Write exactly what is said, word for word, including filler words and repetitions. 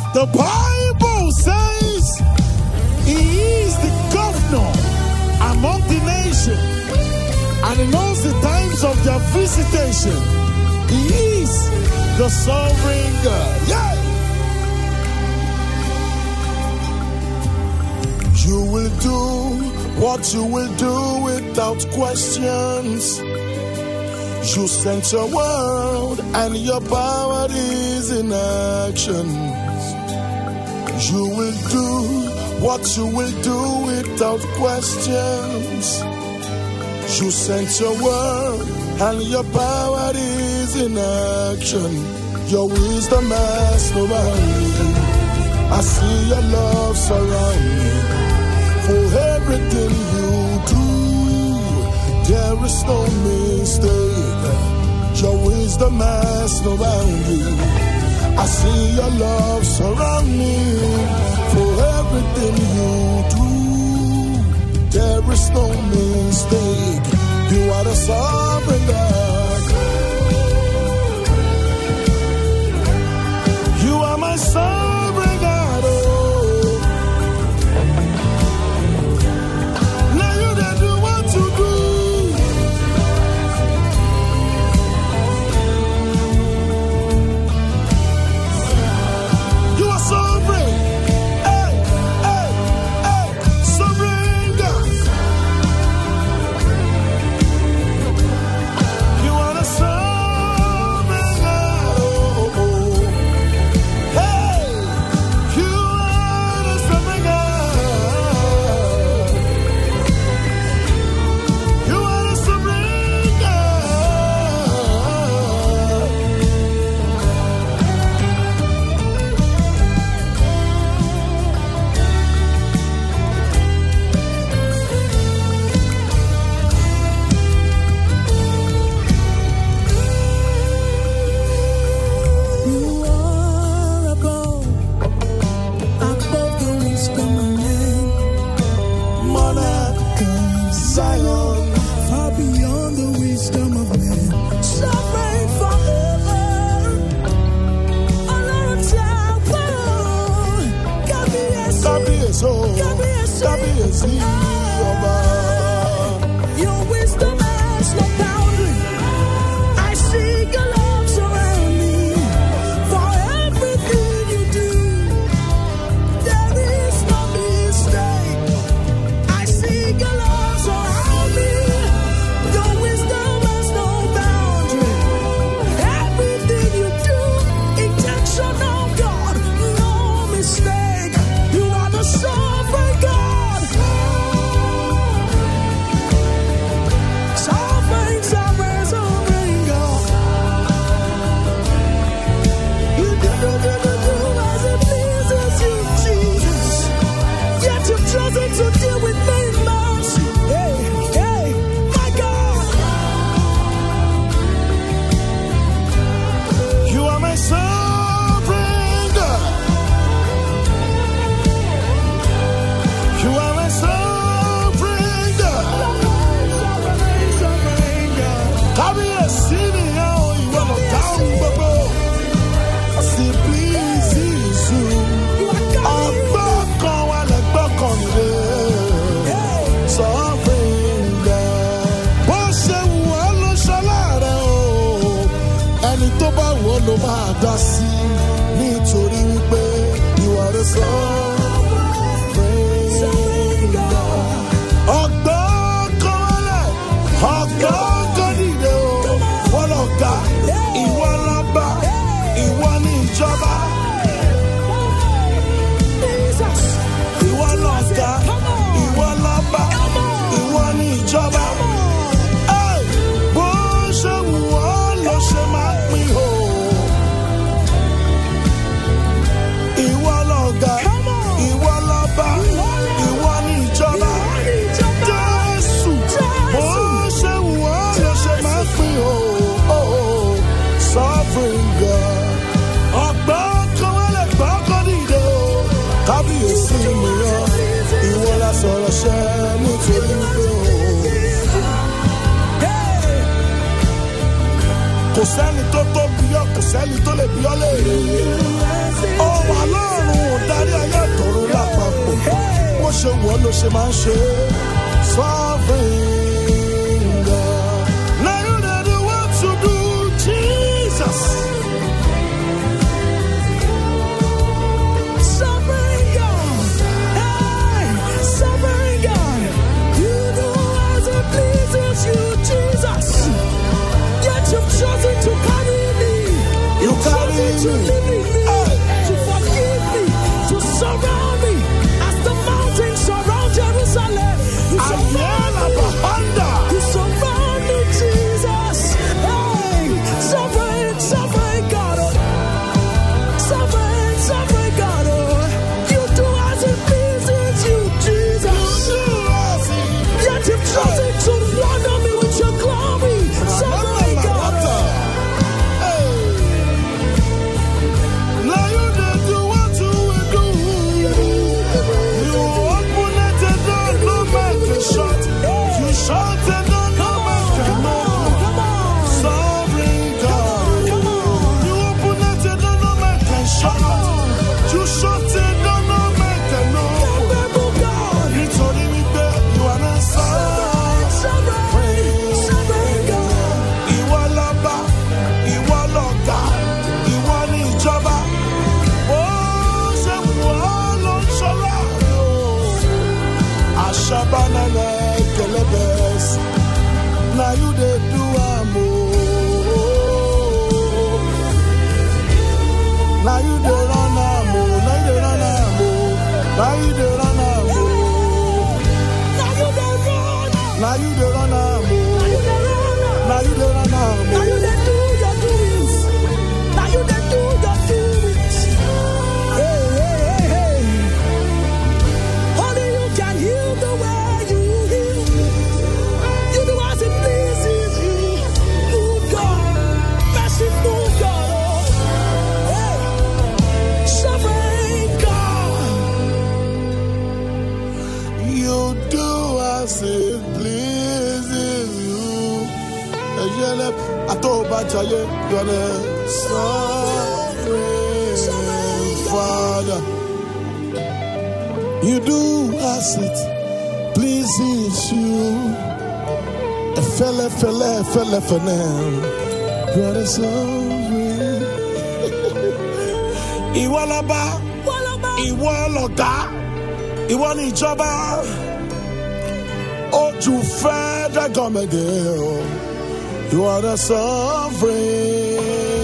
The Bible says he is the governor among the nations, and he knows the times of their visitation. He is the sovereign God. Yeah. You will do what you will do without questions. You sent your word and your power is in action. You will do what you will do without questions. You sent your word and your power is in action. Your wisdom has no bounds. I see your love surround me. For everything you do, there is no mistake. Your wisdom has no boundaries. I see your love surround me. For everything you do, there is no mistake. You are the sovereign God. You are my sovereign God. Oh. Now you that do what to do. You are sovereign. Hey, hey, hey, sovereign God. You are the sovereign God. Oh, oh, oh. Hey, you are the sovereign God. You are the sovereign God. You are above, above the wisdom of men. Monarch of Zion, far beyond the wisdom of men. Sovereign forever. Ọlọ́run tí a gbọ́. Kábíyèsí. Kábíyèsí. Kábíyèsí. Kábíyèsí ọba. Your wisdom has no boundary. I see your love surround me. For everything you do, there is no mistake. I see your love surround me. Your wisdom has no boundary. Everything you do, intentional God, no mistake. You are the sovereign God. Sovereign, sovereign, sovereign God. You do, do, do, do, do as it pleases you, Jesus. Yet you've chosen to deal with me in mercy. Hey, hey, my God. You are my sovereign God. You are my sovereign God. Sovereign, sovereign God. Kábíyèsí ni àwọn ìwọ lọ dáhùn gbogbo. Sì pleases you. Ọgbọ́n kan wà lẹ́gbọ́kàn nílé. Sovereign God. Bó ṣe wù ọ́ ló ṣọlá rẹ̀ o. Ẹni tó bá wù ọ́ ló máa dá sí. Nítorí wípé you are the sovereign God. Ọgbọ́n kan wálẹ̀, ọgbọ́n kan dìde o. Wọ́n lọ ga, ìwọ lọ́ba, ìwọ ní ìjọba. Ìwọ lọ́ga, ìwọ lọ́ba, ìwọ ní ìjọba. Hey, bó ṣe wù ọ́ ló ṣe máa pín o. Ìwọ lọ́ga, ìwọ lọ́ba, ìwọ ní ìjọba. Jésù, bó ṣe wù ọ́ ló ṣe máa pín o. Oh, sovereign God. Ọgbọ́n kan wálẹ̀, gbọ́n kan dìde o. Kábíyèsí mi yọ, ìwọ la sọ̀rọ̀ ṣẹ́ nítorí pé o. Kò sẹ́ni tó tóbi yọ kò sẹ́ni tó lè bí ọ́ léèrè. Ọ̀wọ̀ Ọlọ́run darí ayé tọ̀run lápapọ̀. Bó ṣe wọ̀ ló ṣe máa ń ṣe. Sovereign God. Now you know the what to do, Jesus. Sovereign God. Hey, sovereign God. You do as it pleases you, Jesus. Yet you've chosen to carry me. You carry chosen to me. live in me, Hey. to forgive me, to surround me as the mountains surround Jerusalem. You surround Ayala me. Bahanda. You surround me, Jesus. Hey, sovereign, sovereign God. Sovereign, sovereign God. You do as it pleases you, Jesus. Yet you've chosen to wander me with your glory. Sovereign God. Hey. Now you did do what you will do. You open the door, no man can shut. You shut the door, no man can open. Come on. Sovereign God. Come on. You open the door, no man can shut. You shut the door, no man can open. Faithful God. Nítorí wípé you are not sovereign. Sovereign, sovereign God. Ìwọ lọba, ìwọ lọ̀gá, ìwọ ni ìjọba. Ó ṣe wù ọ́ ló ń ṣọlá rẹ̀ o. Àṣàbánálà kẹlẹ́bẹ̀ẹ́s, na you dey do am o. Na you dey run am o, na you dey run am o, na you dey run am o. Now you dey run. Na you dey run am o, Now you dey run. na you dey run am Now o. you dey do your doings. Now you dey do your doings. Hey, hey, hey, hey. Only you can heal the way you heal. You do as it pleases you. Good God, merciful God. Hey, sovereign God. You do as it pleases you. Ejele atobajaye, you are the sovereign Father. You do as it pleases you. Efele fele fele fele. You are the sovereign. Ìwọ lọba, ìwọ lọ̀gá, ìwọ ni ìjọba. Ojú federal government, you are the sovereign